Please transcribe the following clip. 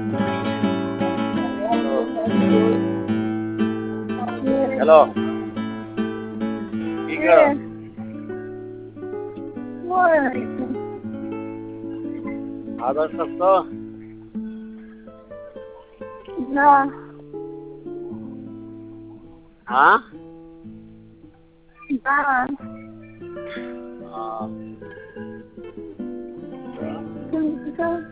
hello ठीक है आदर सकतो ना हाँ ना हाँ तुम